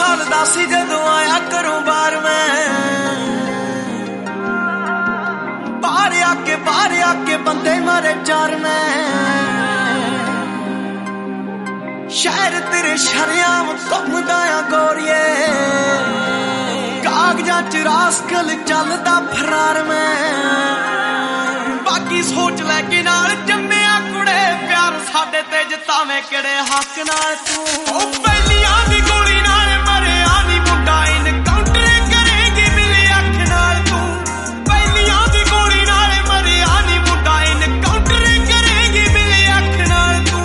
साल दा सी जदों आया घरों बाहर मैं बाहर आके बंदे मारे चार मैं शहर तेरे शरेआम घुमदा आ गोरिए कागजां च रास्कल चलदा फरार मैं बाकी सोच लै कि नाल जम्मिया कुड़े प्यार साडे ते जतावे किहड़े हक नाल तू पहलियां दी गोली नाल मरिया नी मुंडा इनकाउंटर करेगी मिले अख नाल तू पहलियां दी गोली नाल मरिया नी मुंडा इनकाउंटर करेगी मिले अख नाल तू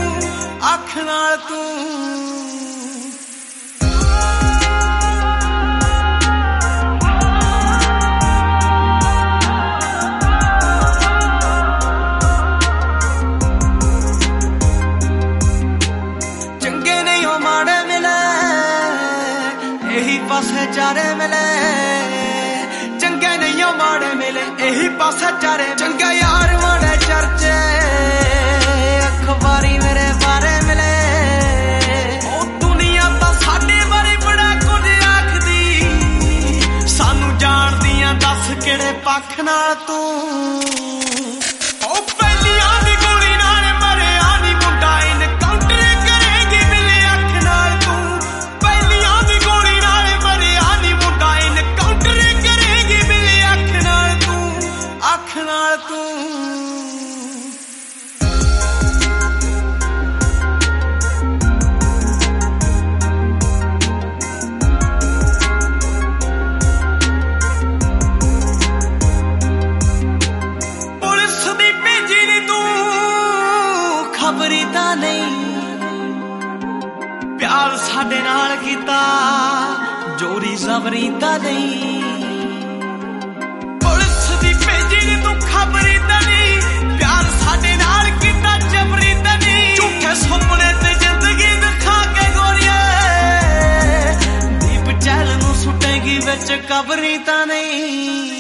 चंगे नहीं हो माड़े मिले यही पासे चारे मिले चंगे नहीं हो माड़े मिले यही पासे चारे चंगा यार माड़े चर्चे अखबारी मेरे बारे मिले ओ दुनिया तो साडे बारे बड़ा कुछ आखदी सानू जानदियां दस किहड़े पख नाल तू खबरी दा नहीं प्यार साडे नाल कीता जोरी जबरी दा नहीं पुलिस दी भेजी नी तू खबरी दा नहीं प्यार साडे नाल कीता जबरी दा नहीं झूठे सुपने ते जिंदगी दिखा के गोरिए दीप चैल नू सुटेगी विच कबरी दा नहीं